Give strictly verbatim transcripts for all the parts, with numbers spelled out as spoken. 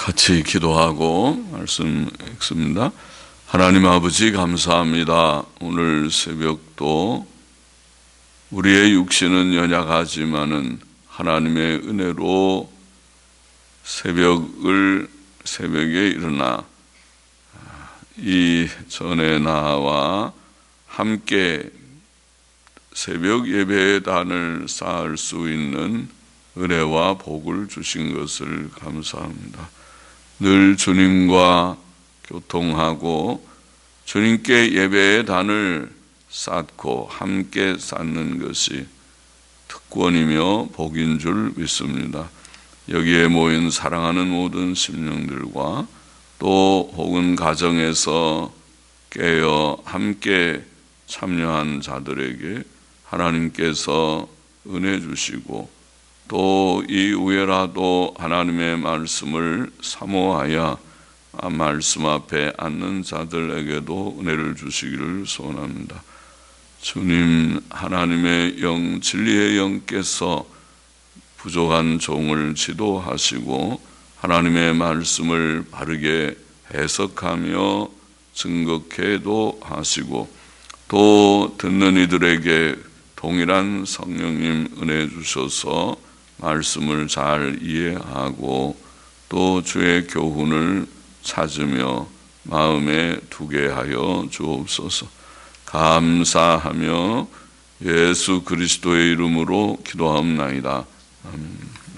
같이 기도하고 말씀 읽습니다. 하나님 아버지 감사합니다. 오늘 새벽도 우리의 육신은 연약하지만은 하나님의 은혜로 새벽을 새벽에 일어나 이 전에 나와 함께 새벽 예배의 단을 쌓을 수 있는 은혜와 복을 주신 것을 감사합니다. 늘 주님과 교통하고 주님께 예배의 단을 쌓고 함께 쌓는 것이 특권이며 복인 줄 믿습니다. 여기에 모인 사랑하는 모든 심령들과 또 혹은 가정에서 깨어 함께 참여한 자들에게 하나님께서 은혜 주시고 또 이 후에라도 하나님의 말씀을 사모하여 말씀 앞에 앉는 자들에게도 은혜를 주시기를 소원합니다. 주님, 하나님의 영, 진리의 영께서 부족한 종을 지도하시고 하나님의 말씀을 바르게 해석하며 증거케도 하시고 또 듣는 이들에게 동일한 성령님 은혜 주셔서 말씀을 잘 이해하고 또 주의 교훈을 찾으며 마음에 두게 하여 주옵소서. 감사하며 예수 그리스도의 이름으로 기도하옵나이다. 아멘.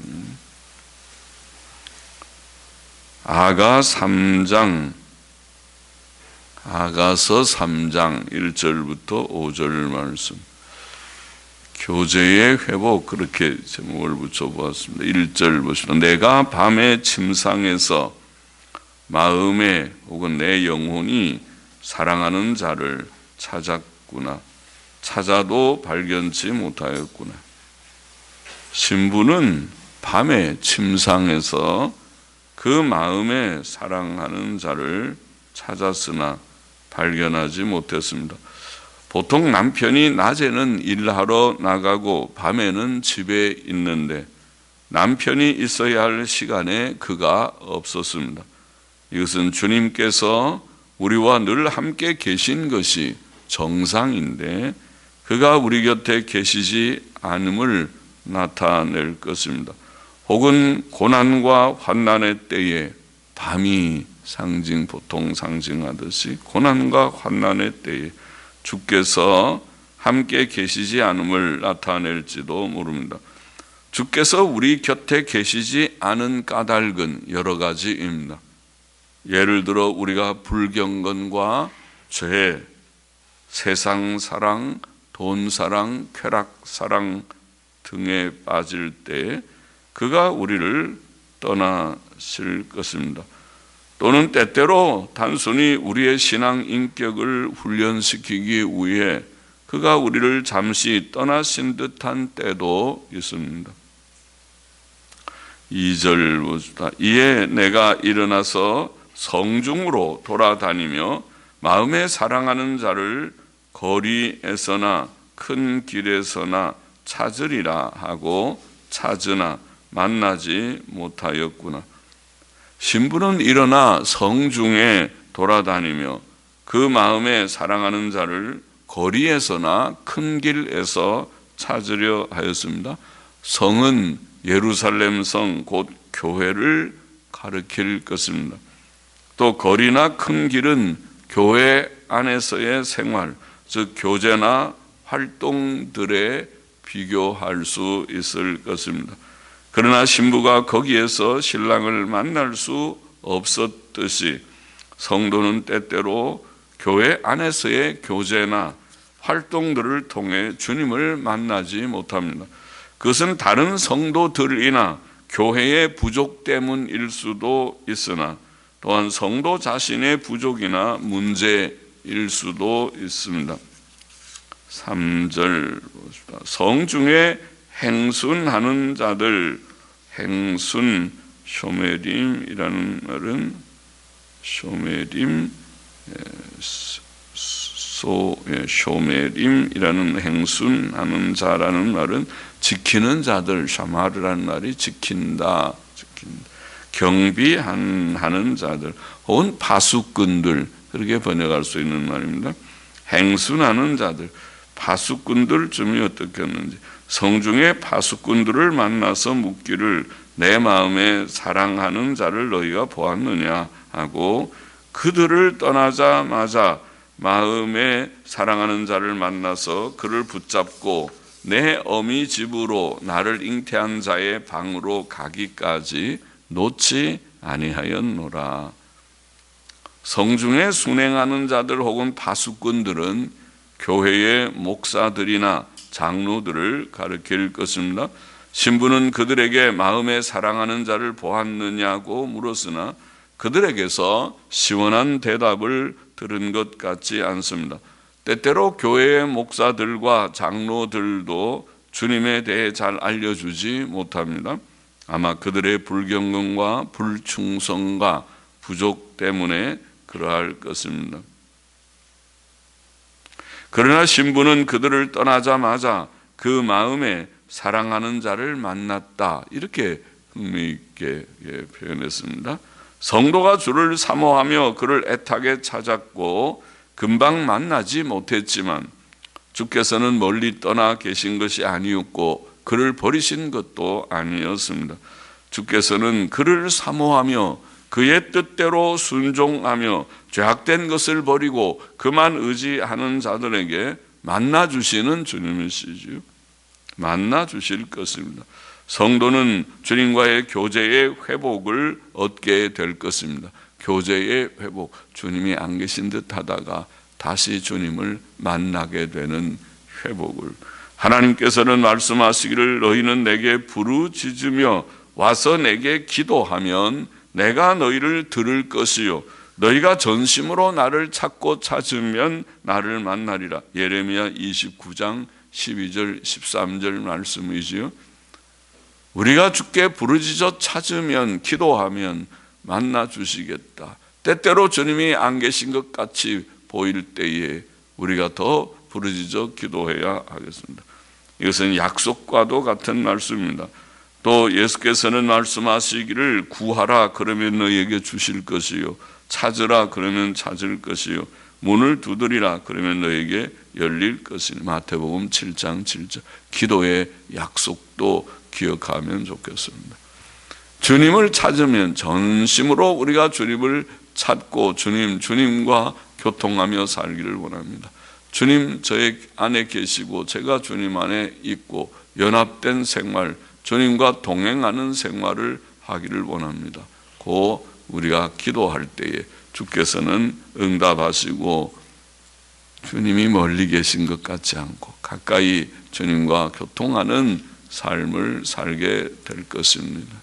아가 삼 장, 아가서 삼 장 일 절부터 오 절 말씀. 교제의 회복, 그렇게 제목을 붙여보았습니다. 일 절 보시다. 내가 밤의 침상에서 마음에 혹은 내 영혼이 사랑하는 자를 찾았구나. 찾아도 발견치 못하였구나. 신부는 밤에 침상에서 그 마음에 사랑하는 자를 찾았으나 발견하지 못했습니다. 보통 남편이 낮에는 일하러 나가고 밤에는 집에 있는데 남편이 있어야 할 시간에 그가 없었습니다. 이것은 주님께서 우리와 늘 함께 계신 것이 정상인데 그가 우리 곁에 계시지 않음을 나타낼 것입니다. 혹은 고난과 환난의 때에 밤이 상징, 보통 상징하듯이 고난과 환난의 때에 주께서 함께 계시지 않음을 나타낼지도 모릅니다. 주께서 우리 곁에 계시지 않은 까닭은 여러 가지입니다. 예를 들어 우리가 불경건과 죄, 세상 사랑, 돈 사랑, 쾌락 사랑 등에 빠질 때 그가 우리를 떠나실 것입니다. 또는 때때로 단순히 우리의 신앙 인격을 훈련시키기 위해 그가 우리를 잠시 떠나신 듯한 때도 있습니다. 이 절 보시다. 이에 내가 일어나서 성중으로 돌아다니며 마음에 사랑하는 자를 거리에서나 큰 길에서나 찾으리라 하고 찾으나 만나지 못하였구나. 신부는 일어나 성중에 돌아다니며 그 마음에 사랑하는 자를 거리에서나 큰 길에서 찾으려 하였습니다. 성은 예루살렘 성 곧 교회를 가리킬 것입니다. 또 거리나 큰 길은 교회 안에서의 생활, 즉 교제나 활동들에 비교할 수 있을 것입니다. 그러나 신부가 거기에서 신랑을 만날 수 없었듯이 성도는 때때로 교회 안에서의 교제나 활동들을 통해 주님을 만나지 못합니다. 그것은 다른 성도들이나 교회의 부족 때문일 수도 있으나 또한 성도 자신의 부족이나 문제일 수도 있습니다. 삼 절 봅시다. 성중에 행순하는 자들, 행순, 쇼메림이라는 말은 쇼메림, 소, 쇼메림이라는 행순하는 자라는 말은 지키는 자들, 샤마르라는 말이 지킨다, 지킨다. 경비하는 자들 혹은 파수꾼들, 그렇게 번역할 수 있는 말입니다. 행순하는 자들, 파수꾼들 쯤이 어떻겠는지, 성중의 파수꾼들을 만나서 묻기를 내 마음에 사랑하는 자를 너희가 보았느냐 하고, 그들을 떠나자마자 마음에 사랑하는 자를 만나서 그를 붙잡고 내 어미 집으로 나를 잉태한 자의 방으로 가기까지 놓지 아니하였노라. 성중에 순행하는 자들 혹은 파수꾼들은 교회의 목사들이나 장로들을 가리킬 것입니다. 신부는 그들에게 마음에 사랑하는 자를 보았느냐고 물었으나 그들에게서 시원한 대답을 들은 것 같지 않습니다. 때때로 교회의 목사들과 장로들도 주님에 대해 잘 알려주지 못합니다. 아마 그들의 불경건과 불충성과 부족 때문에 그러할 것입니다. 그러나 신부는 그들을 떠나자마자 그 마음에 사랑하는 자를 만났다, 이렇게 흥미있게 표현했습니다. 성도가 주를 사모하며 그를 애타게 찾았고 금방 만나지 못했지만 주께서는 멀리 떠나 계신 것이 아니었고 그를 버리신 것도 아니었습니다. 주께서는 그를 사모하며 그의 뜻대로 순종하며 죄악된 것을 버리고 그만 의지하는 자들에게 만나주시는 주님이시지요. 만나주실 것입니다. 성도는 주님과의 교제의 회복을 얻게 될 것입니다. 교제의 회복, 주님이 안 계신 듯 하다가 다시 주님을 만나게 되는 회복을. 하나님께서는 말씀하시기를 너희는 내게 부르짖으며 와서 내게 기도하면 내가 너희를 들을 것이요 너희가 전심으로 나를 찾고 찾으면 나를 만나리라. 예레미야 이십구 장 십이 절 십삼 절 말씀이지요. 우리가 주께 부르짖어 찾으면, 기도하면 만나 주시겠다. 때때로 주님이 안 계신 것 같이 보일 때에 우리가 더 부르짖어 기도해야 하겠습니다. 이것은 약속과도 같은 말씀입니다. 또 예수께서는 말씀하시기를 구하라 그러면 너희에게 주실 것이요 찾으라 그러면 찾을 것이요 문을 두드리라 그러면 너희에게 열릴 것이니. 마태복음 칠 장 칠 절. 기도의 약속도 기억하면 좋겠습니다. 주님을 찾으면 전심으로 우리가 주님을 찾고 주님, 주님과 교통하며 살기를 원합니다. 주님 저의 안에 계시고 제가 주님 안에 있고 연합된 생활, 주님과 동행하는 생활을 하기를 원합니다. 고 우리가 기도할 때에 주께서는 응답하시고 주님이 멀리 계신 것 같지 않고 가까이 주님과 교통하는 삶을 살게 될 것입니다.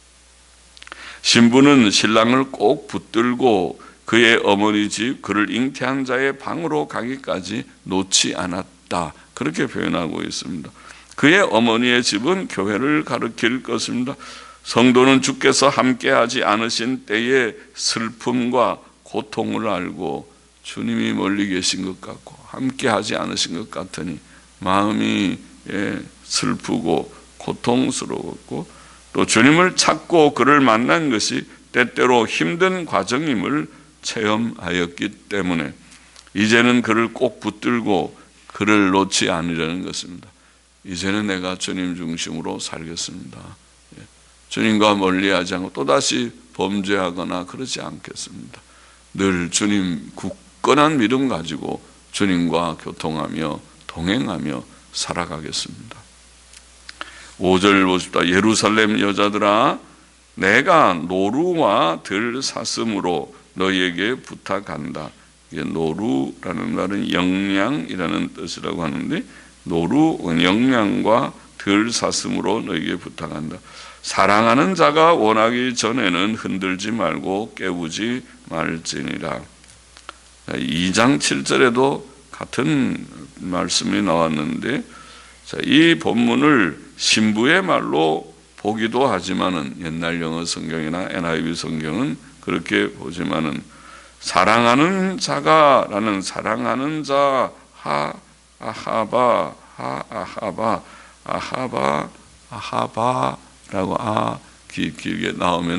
신부는 신랑을 꼭 붙들고 그의 어머니 집, 그를 잉태한 자의 방으로 가기까지 놓지 않았다, 그렇게 표현하고 있습니다. 그의 어머니의 집은 교회를 가리킬 것입니다. 성도는 주께서 함께하지 않으신 때의 슬픔과 고통을 알고 주님이 멀리 계신 것 같고 함께하지 않으신 것 같으니 마음이 슬프고 고통스러웠고 또 주님을 찾고 그를 만난 것이 때때로 힘든 과정임을 체험하였기 때문에 이제는 그를 꼭 붙들고 그를 놓지 않으려는 것입니다. 이제는 내가 주님 중심으로 살겠습니다. 주님과 멀리하지 않고 또다시 범죄하거나 그러지 않겠습니다. 늘 주님 굳건한 믿음 가지고 주님과 교통하며 동행하며 살아가겠습니다. 오 절 보십시다. 예루살렘 여자들아 내가 노루와 들사슴으로 너희에게 부탁한다. 이게 노루라는 말은 영양이라는 뜻이라고 하는데 노루, 영양과 들사슴으로 너희에게 부탁한다. 사랑하는 자가 원하기 전에는 흔들지 말고 깨우지 말지니라. 이 장 칠 절에도 같은 말씀이 나왔는데 이 본문을 신부의 말로 보기도 하지만은 옛날 영어 성경이나 엔 아이 브이 성경은 그렇게 보지만은 사랑하는 자가라는 사랑하는 자 하 아하바 하 아하바 아하바 아하바라고 아 기, 길게 나오면은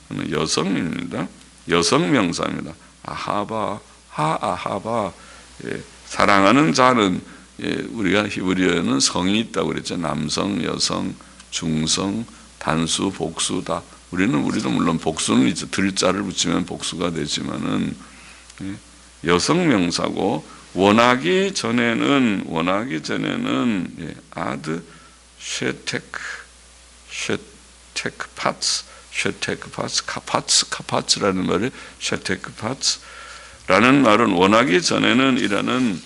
여성입니다. 여성 명사입니다. 아하바, 하아하바. 예, 사랑하는 자는, 예, 우리가 히브리어에는 성이 있다고 그랬죠. 남성, 여성, 중성, 단수, 복수다. 우리는 우리도 물론 복수는 이제 들자를 붙이면 복수가 되지만은, 예, 여성 명사고, 원하기 전에는 원하기 전에는 예, 아드 쉐테크 쉐테크 파츠 쉐테크 파츠 카파츠 카파츠라는 말이 쉐테크 파츠라는 말은 원하기 전에는 이라는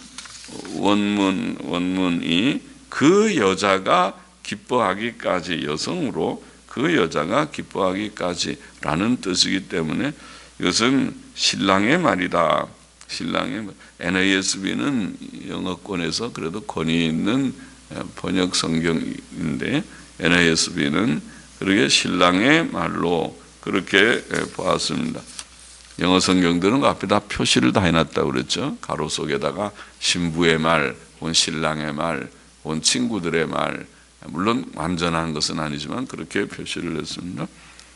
원문 원문이 그 여자가 기뻐하기까지, 여성으로 그 여자가 기뻐하기까지라는 뜻이기 때문에 이것은 신랑의 말이다. 신랑의 말. 엔 에이 에스 비는 영어권에서 그래도 권위 있는 번역 성경인데 엔 에이 에스 비는 그렇게 신랑의 말로 그렇게 보았습니다. 영어 성경들은 그 앞에다 표시를 다 해놨다고 그랬죠. 가로 속에다가 신부의 말, 혹은 신랑의 말, 혹은 친구들의 말, 물론 완전한 것은 아니지만 그렇게 표시를 했습니다.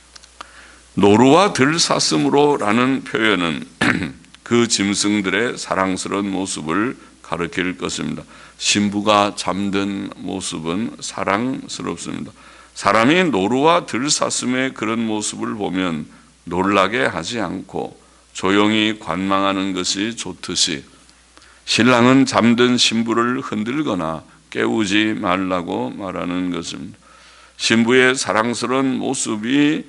노루와 들사슴으로라는 표현은 그 짐승들의 사랑스러운 모습을 가리킬 것입니다. 신부가 잠든 모습은 사랑스럽습니다. 사람이 노루와 들사슴의 그런 모습을 보면 놀라게 하지 않고 조용히 관망하는 것이 좋듯이 신랑은 잠든 신부를 흔들거나 깨우지 말라고 말하는 것입니다. 신부의 사랑스러운 모습이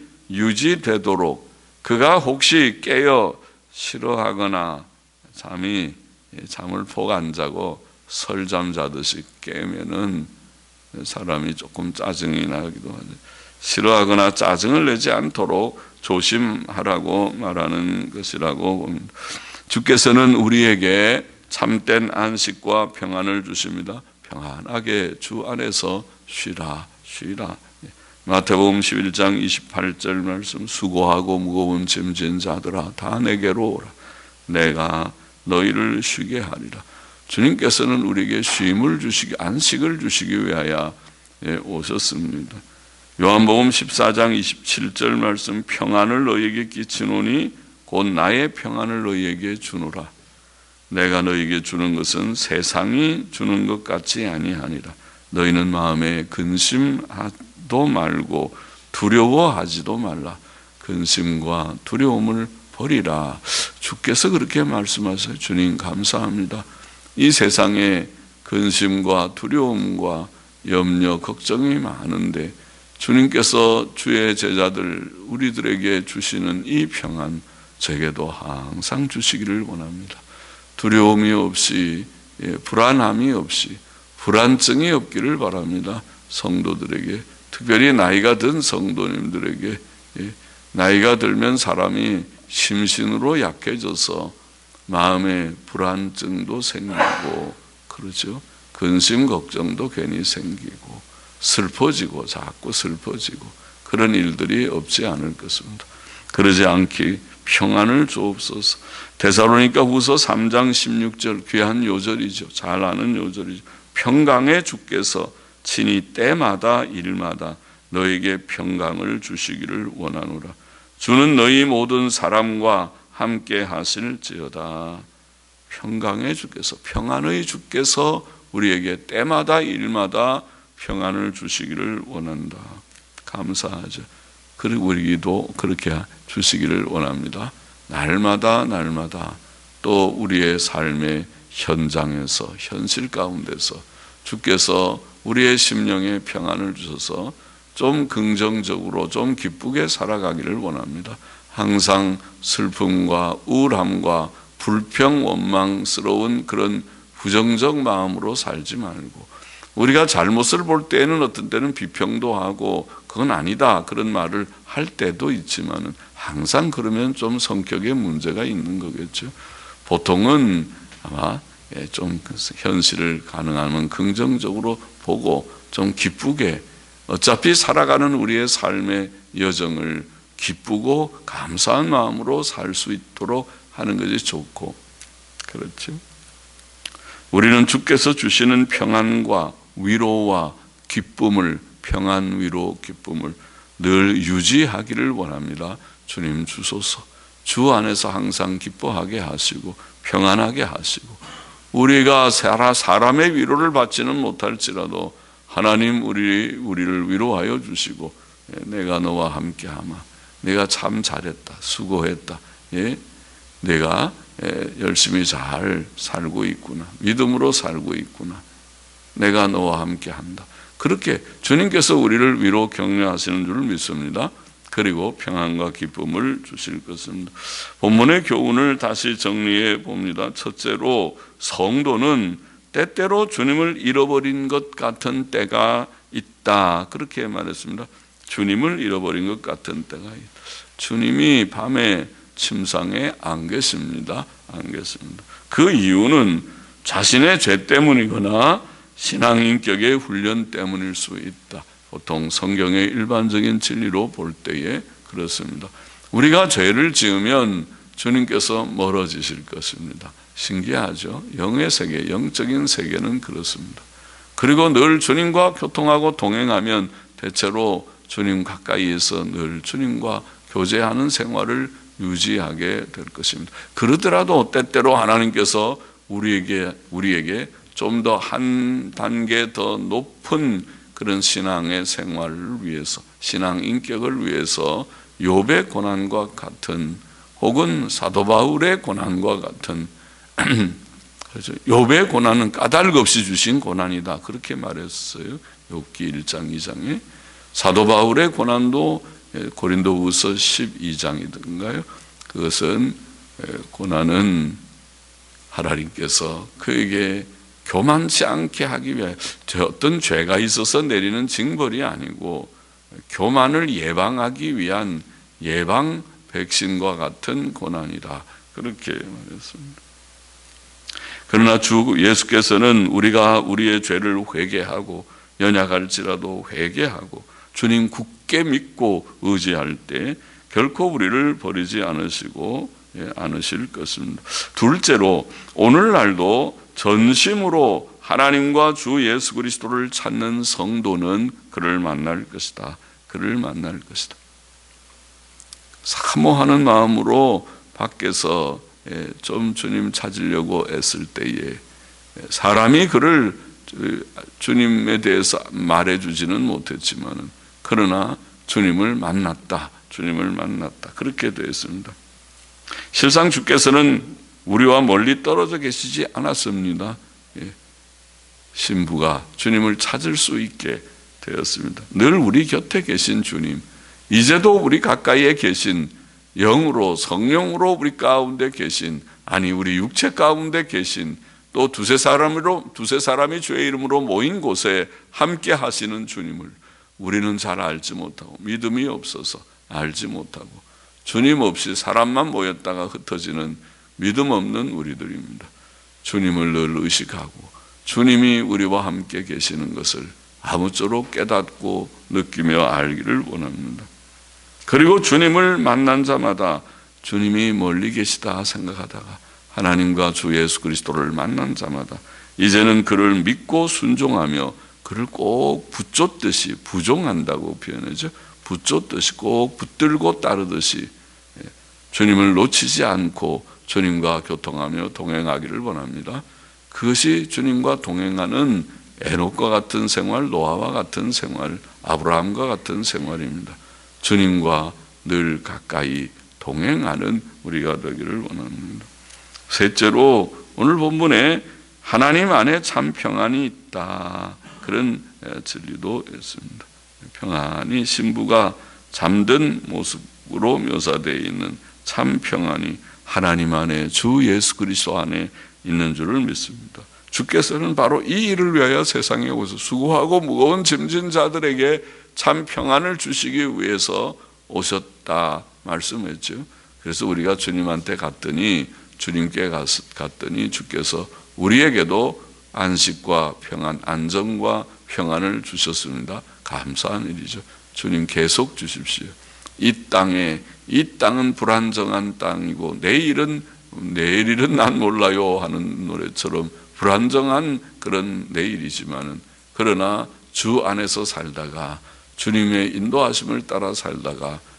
유지되도록 그가 혹시 깨어 싫어하거나 잠이 잠을 폭 안 자고 설잠 자듯이 깨면은 사람이 조금 짜증이 나기도 하죠. 싫어하거나 짜증을 내지 않도록 조심하라고 말하는 것이라고 봅니다. 주께서는 우리에게 참된 안식과 평안을 주십니다. 평안하게 주 안에서 쉬라 쉬라. 마태복음 십일 장 이십팔 절 말씀, 수고하고 무거운 짐진 자들아 다 내게로 오라. 내가 너희를 쉬게 하리라. 주님께서는 우리에게 쉼을 주시기, 안식을 주시기 위하여 오셨습니다. 요한복음 십사 장 이십칠 절 말씀, 평안을 너희에게 끼치노니 곧 나의 평안을 너희에게 주노라. 내가 너희에게 주는 것은 세상이 주는 것 같지 아니하니라. 너희는 마음에 근심하도 말고 두려워하지도 말라. 근심과 두려움을 버리라. 주께서 그렇게 말씀하세요. 주님 감사합니다. 이 세상에 근심과 두려움과 염려, 걱정이 많은데 주님께서 주의 제자들 우리들에게 주시는 이 평안 저에게도 항상 주시기를 원합니다. 두려움이 없이, 불안함이 없이, 불안증이 없기를 바랍니다. 성도들에게, 특별히 나이가 든 성도님들에게. 나이가 들면 사람이 심신으로 약해져서 마음에 불안증도 생기고 그러죠. 근심 걱정도 괜히 생기고 슬퍼지고 자꾸 슬퍼지고 그런 일들이 없지 않을 것입니다. 그러지 않기 평안을 주옵소서. 데살로니가 후서 삼 장 십육 절 귀한 요절이죠. 잘 아는 요절이죠. 평강의 주께서 친히 때마다 일마다 너에게 평강을 주시기를 원하노라. 주는 너희 모든 사람과 함께 하실지어다. 평강의 주께서, 평안의 주께서 우리에게 때마다 일마다 평안을 주시기를 원한다. 감사하죠. 그리고 우리도 그렇게 주시기를 원합니다. 날마다 날마다 또 우리의 삶의 현장에서, 현실 가운데서 주께서 우리의 심령에 평안을 주셔서 좀 긍정적으로 좀 기쁘게 살아가기를 원합니다. 항상 슬픔과 우울함과 불평 원망스러운 그런 부정적 마음으로 살지 말고, 우리가 잘못을 볼 때는 어떤 때는 비평도 하고 그건 아니다 그런 말을 할 때도 있지만 항상 그러면 좀 성격에 문제가 있는 거겠죠. 보통은 아마 좀 현실을 가능하면 긍정적으로 보고 좀 기쁘게, 어차피 살아가는 우리의 삶의 여정을 기쁘고 감사한 마음으로 살 수 있도록 하는 것이 좋고, 그렇죠. 우리는 주께서 주시는 평안과 위로와 기쁨을, 평안, 위로, 기쁨을 늘 유지하기를 원합니다. 주님 주소서. 주 안에서 항상 기뻐하게 하시고 평안하게 하시고, 우리가 사람의 위로를 받지는 못할지라도 하나님 우리, 우리를 위로하여 주시고, 내가 너와 함께하마, 내가 참 잘했다, 수고했다, 예? 내가 열심히 잘 살고 있구나, 믿음으로 살고 있구나, 내가 너와 함께한다, 그렇게 주님께서 우리를 위로 격려하시는 줄 믿습니다. 그리고 평안과 기쁨을 주실 것입니다. 본문의 교훈을 다시 정리해 봅니다. 첫째로, 성도는 때때로 주님을 잃어버린 것 같은 때가 있다, 그렇게 말했습니다. 주님을 잃어버린 것 같은 때가 있다. 주님이 밤에 침상에 안 계십니다. 안 계십니다. 그 이유는 자신의 죄 때문이거나 신앙 인격의 훈련 때문일 수 있다. 보통 성경의 일반적인 진리로 볼 때에 그렇습니다. 우리가 죄를 지으면 주님께서 멀어지실 것입니다. 신기하죠? 영의 세계, 영적인 세계는 그렇습니다. 그리고 늘 주님과 교통하고 동행하면 대체로 주님 가까이에서 늘 주님과 교제하는 생활을 유지하게 될 것입니다. 그러더라도 때때로 하나님께서 우리에게, 우리에게 좀 더 한 단계 더 높은 그런 신앙의 생활을 위해서, 신앙 인격을 위해서 욥의 고난과 같은, 혹은 사도 바울의 고난과 같은, 그렇죠. 욥의 고난은 까닭 없이 주신 고난이다, 그렇게 말했어요. 욥기 일 장 이 장에. 사도 바울의 고난도 고린도후서 십이 장이던가요? 그것은, 고난은 하나님께서 그에게 교만치 않게 하기 위해 어떤 죄가 있어서 내리는 징벌이 아니고 교만을 예방하기 위한 예방 백신과 같은 고난이다, 그렇게 말했습니다. 그러나 주 예수께서는 우리가 우리의 죄를 회개하고 연약할지라도 회개하고 주님 굳게 믿고 의지할 때 결코 우리를 버리지 않으시고 예, 않으실 것입니다. 둘째로, 오늘날도 전심으로 하나님과 주 예수 그리스도를 찾는 성도는 그를 만날 것이다. 그를 만날 것이다. 사모하는 마음으로 밖에서 좀 주님 찾으려고 애쓸 때에 사람이 그를 주님에 대해서 말해주지는 못했지만, 그러나 주님을 만났다. 주님을 만났다. 그렇게 되었습니다. 실상 주께서는 우리와 멀리 떨어져 계시지 않았습니다. 예. 신부가 주님을 찾을 수 있게 되었습니다. 늘 우리 곁에 계신 주님, 이제도 우리 가까이에 계신, 영으로 성령으로 우리 가운데 계신, 아니 우리 육체 가운데 계신, 또 두세 사람으로 두세 사람이 주의 이름으로 모인 곳에 함께 하시는 주님을 우리는 잘 알지 못하고, 믿음이 없어서 알지 못하고, 주님 없이 사람만 모였다가 흩어지는 믿음 없는 우리들입니다. 주님을 늘 의식하고 주님이 우리와 함께 계시는 것을 아무쪼록 깨닫고 느끼며 알기를 원합니다. 그리고 주님을 만난 자마다 주님이 멀리 계시다 생각하다가 하나님과 주 예수 그리스도를 만난 자마다 이제는 그를 믿고 순종하며 그를 꼭 붙잡듯이, 부종한다고 표현하죠. 붙잡듯이 꼭 붙들고 따르듯이 주님을 놓치지 않고 주님과 교통하며 동행하기를 원합니다. 그것이 주님과 동행하는 에녹과 같은 생활, 노아와 같은 생활, 아브라함과 같은 생활입니다. 주님과 늘 가까이 동행하는 우리가 되기를 원합니다. 셋째로, 오늘 본문에 하나님 안에 참 평안이 있다, 그런 진리도 있습니다. 평안이 신부가 잠든 모습으로 묘사되어 있는 참 평안이 하나님 안에, 주 예수 그리스도 안에 있는 줄을 믿습니다. 주께서는 바로 이 일을 위하여 세상에 오셔서 수고하고 무거운 짐진 자들에게 참 평안을 주시기 위해서 오셨다 말씀했죠. 그래서 우리가 주님한테 갔더니, 주님께 갔더니 주께서 우리에게도 안식과 평안, 안정과 평안을 주셨습니다. 감사한 일이죠. 주님 계속 주십시오. 이 땅에, 이 땅은 불안정한 땅이고 내일은 내일은 난 몰라요 하는 노래처럼 불안정한 그런 내일이지만은, 그러나 주 안에서 살다가 주님의 인도하심을 따라 살다가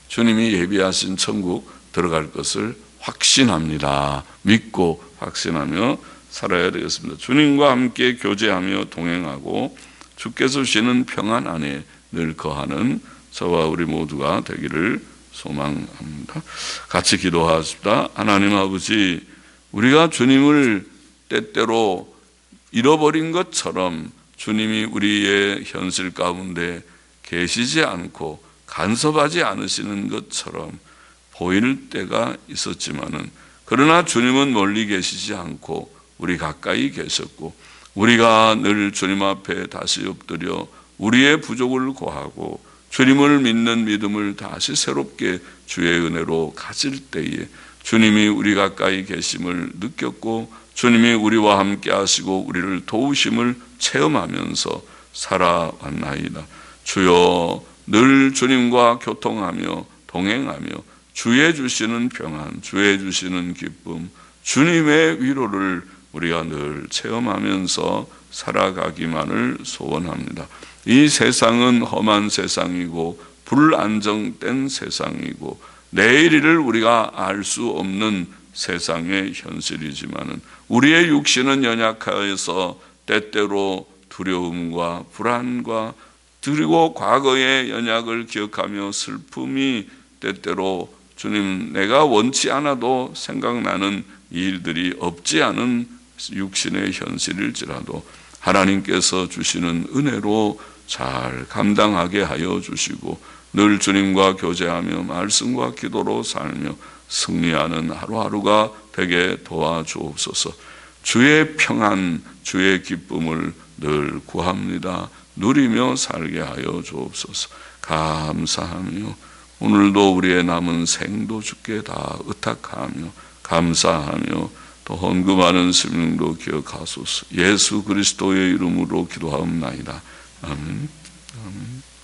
주님이 예비하신 천국 들어갈 것을 확신합니다. 믿고 확신하며 살아야 되겠습니다. 주님과 함께 교제하며 동행하고 주께서 주시는 평안 안에 늘 거하는 저와 우리 모두가 되기를 소망합니다. 같이 기도하십시다. 하나님 아버지, 우리가 주님을 때때로 잃어버린 것처럼 주님이 우리의 현실 가운데 계시지 않고 간섭하지 않으시는 것처럼 보일 때가 있었지만은, 그러나 주님은 멀리 계시지 않고 우리 가까이 계셨고, 우리가 늘 주님 앞에 다시 엎드려 우리의 부족을 고하고 주님을 믿는 믿음을 다시 새롭게 주의 은혜로 가질 때에 주님이 우리 가까이 계심을 느꼈고 주님이 우리와 함께 하시고 우리를 도우심을 체험하면서 살아왔나이다. 주여, 늘 주님과 교통하며 동행하며 주의 주시는 평안, 주의 주시는 기쁨, 주님의 위로를 우리가 늘 체험하면서 살아가기만을 소원합니다. 이 세상은 험한 세상이고 불안정된 세상이고 내일 일을 우리가 알 수 없는 세상의 현실이지만은, 우리의 육신은 연약하여서 때때로 두려움과 불안과 그리고 과거의 연약을 기억하며 슬픔이 때때로 주님, 내가 원치 않아도 생각나는 일들이 없지 않은 육신의 현실일지라도 하나님께서 주시는 은혜로 잘 감당하게 하여 주시고 늘 주님과 교제하며 말씀과 기도로 살며 승리하는 하루하루가 되게 도와주옵소서. 주의 평안, 주의 기쁨을 늘 구합니다. 누리며 살게 하여 주옵소서. 감사하며 오늘도 우리의 남은 생도 주께 다 의탁하며 감사하며 또 헌금하는 심령도 기억하소서. 예수 그리스도의 이름으로 기도하옵나이다. 아멘. 아멘.